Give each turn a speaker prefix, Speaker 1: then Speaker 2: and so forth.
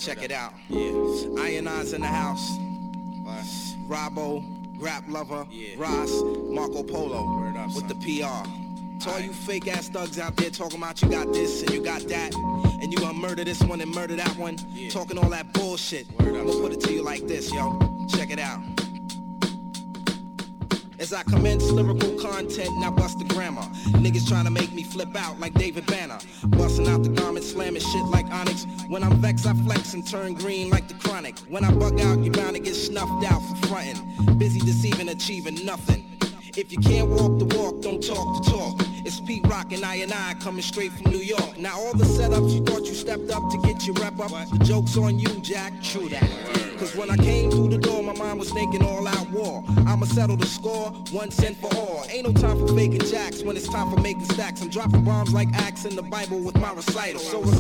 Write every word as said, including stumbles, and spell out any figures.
Speaker 1: Check it out. Yeah. Iron Eyes in the house. What? Robbo, Rap Lover, yeah. Ross, Marco Polo up, with son. The P R. To all you fake ass thugs out there talking about you got this and you got that, and you gonna murder this one and murder that one, yeah. Talking all that bullshit. Word I'm gonna put it to you like this, yo. Check it out. As I commence lyrical content, now bust the grammar. Niggas trying to make me flip out like David Banner. Busting out the garment, slamming shit like Onyx. When I'm vexed, I flex and turn green like the Chronic. When I bug out, you're bound to get snuffed out for frontin'. Busy deceiving, achieving nothing. If you can't walk the walk, don't talk the talk. It's Pete Rock and I and I coming straight from New York. Now all the setups you thought you stepped up to get your rep up, the joke's on you, Jack. True that. Cause when I came through the door, my mind was thinking all out war. I'ma settle the score, one cent for all. Ain't no time for faking jacks when it's time for making stacks. I'm dropping bombs like Acts in the Bible with my recital. So